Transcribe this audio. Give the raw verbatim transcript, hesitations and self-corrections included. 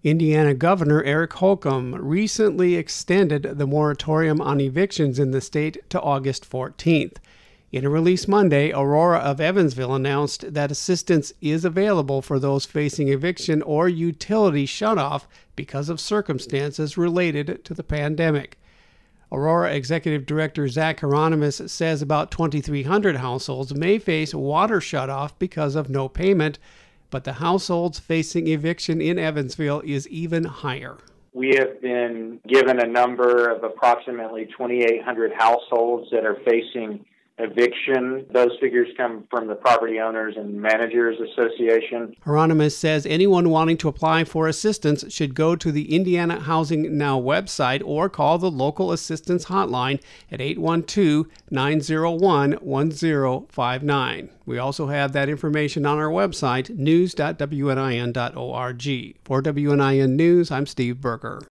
Indiana Governor Eric Holcomb recently extended the moratorium on evictions in the state to August fourteenth. In a release Monday, Aurora of Evansville announced that assistance is available for those facing eviction or utility shutoff because of circumstances related to the pandemic. Aurora Executive Director Zach Hieronymus says about twenty-three hundred households may face water shutoff because of no payment, but the households facing eviction in Evansville is even higher. We have been given a number of approximately twenty-eight hundred households that are facing eviction. Those figures come from the Property Owners and Managers Association. Hieronymus says anyone wanting to apply for assistance should go to the Indiana Housing Now website or call the local assistance hotline at eight one two, nine zero one, one zero five nine. We also have that information on our website, news dot w n i n dot org. For W N I N News, I'm Steve Berger.